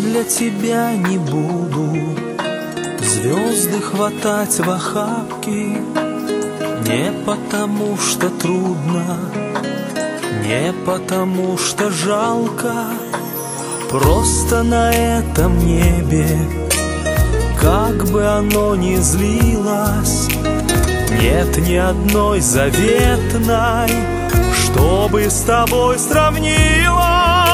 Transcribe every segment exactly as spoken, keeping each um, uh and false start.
для тебя не буду звезды хватать в охапки, не потому что трудно, не потому что жалко, просто на этом небе, как бы оно ни злилось, нет ни одной заветной, чтобы с тобой сравнилась.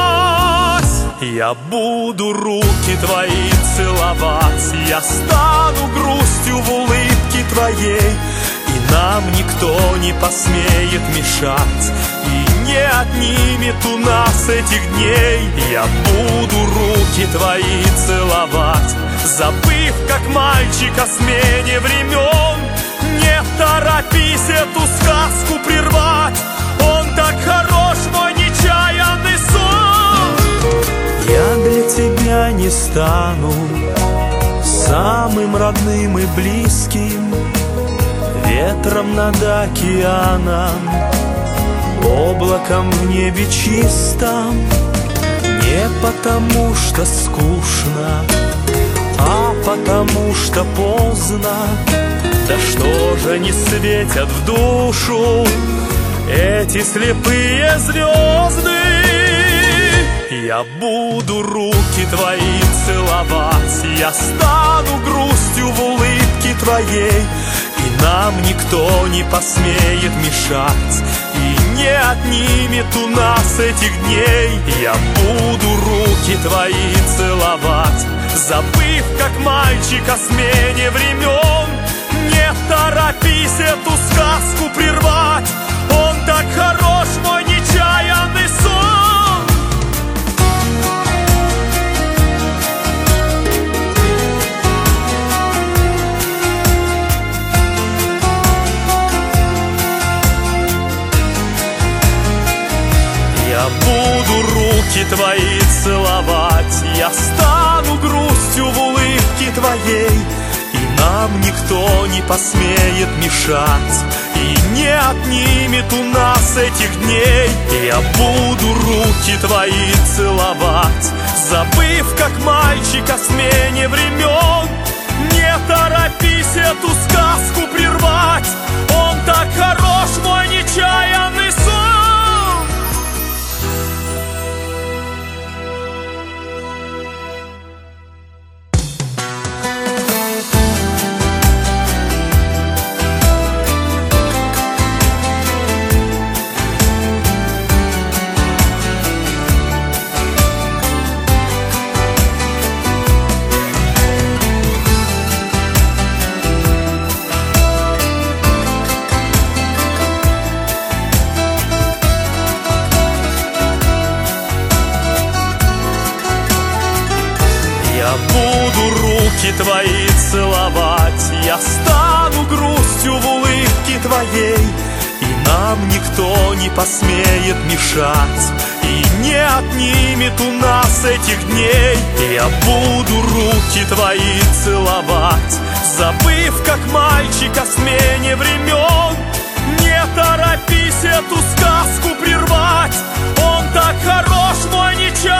Я буду руки твои целовать, я стану грустью в улыбке твоей, и нам никто не посмеет мешать, и не отнимет у нас этих дней. Я буду руки твои целовать, забыв, как мальчик, о смене времен. Не торопись эту сказку прервать, он так хорош, мой нечаянный сон. Я для тебя не стану самым родным и близким, ветром над океаном, облаком в небе чистом, не потому что скучно, а потому что поздно. Да что же не светят в душу эти слепые звезды? Я буду руки твои целовать, я стану грустью в улыбке твоей, и нам никто не посмеет мешать, и не отнимет у нас этих дней. Я буду руки твои целовать, забыв, как мальчик, о смене времен. Не торопись эту сказку прервать, он так хорош, мой нечаянный сон. Я буду руки твои целовать, я стану грустью в улыбке твоей, и нам никто не посмеет мешать, и не отнимет у нас этих дней. Я буду руки твои целовать, забыв, как мальчик, о смене времен. Не торопись эту сказку прервать, он так хорош, мой нечаянный сон. Буду руки твои целовать, я стану грустью в улыбке твоей, и нам никто не посмеет мешать, и не отнимет у нас этих дней. Я буду руки твои целовать, забыв, как мальчик, о смене времен. Не торопись эту сказку прервать, он так хорош, мой нечаянный